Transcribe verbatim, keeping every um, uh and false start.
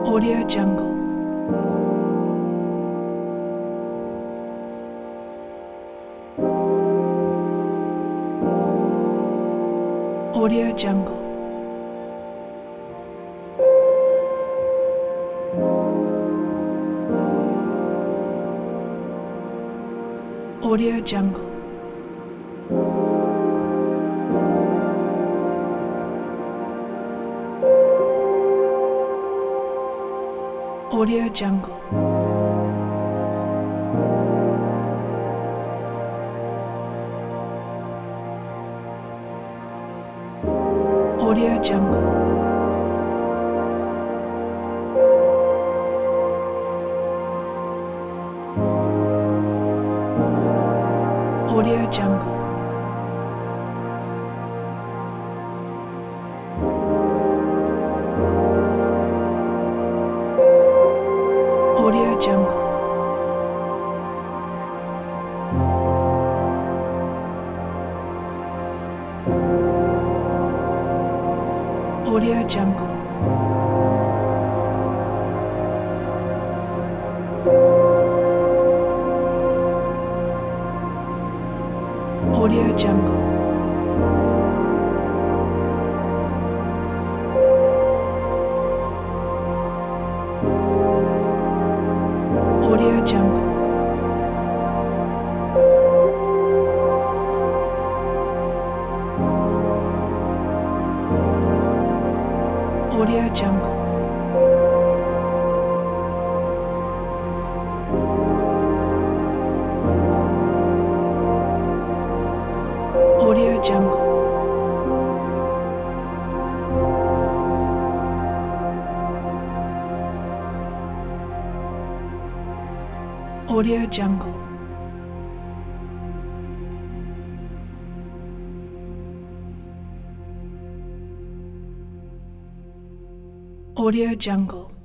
Audio Jungle. Audio Jungle. Audio Jungle. Audio Jungle. Audio Jungle. Audio Jungle. Audio Jungle. Audio Jungle. Audio Jungle. Audio Jungle. Audio Jungle. Audio Jungle. Audio Jungle. Audio Jungle.